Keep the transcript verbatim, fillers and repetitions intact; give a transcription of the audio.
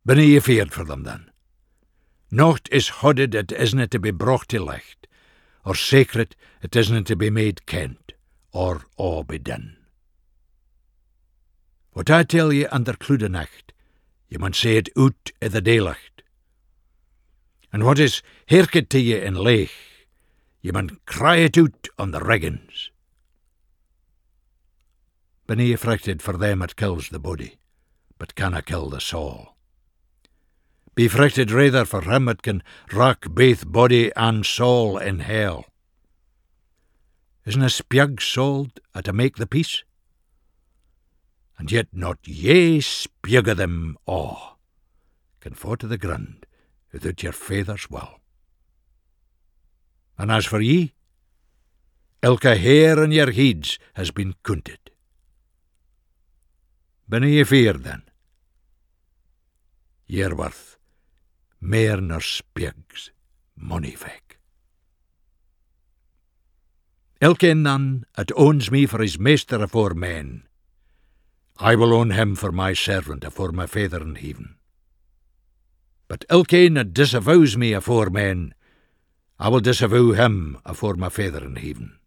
Binne ye feared for them then? Naught is hodded, it isna to be brocht to licht, or sacred, it isna to be made kent, or awe be done. What I tell ye under cloude nacht, ye mun say it out i' the daylicht. And what is hearked to ye in leich, ye mun cry it out on the riggins. Binne ye frighted for them that kills the body, but canna kill the soul. Be frighted rather for him that can rock baith body and soul in hell. Isna spiag sold a to make the peace? And yet not ye spiag o' them a' can fall to the ground without your Father's will. And as for ye, ilka hair on your heads has been counted. Binne ye feared then? Ye're worth mair nor spieg's money veg. Elkeen none that owns me for his meester afore men, I will own him for my servant afore my Father in heaven. But elkeen that disavows me afore men, I will disavow him afore my Father in heaven.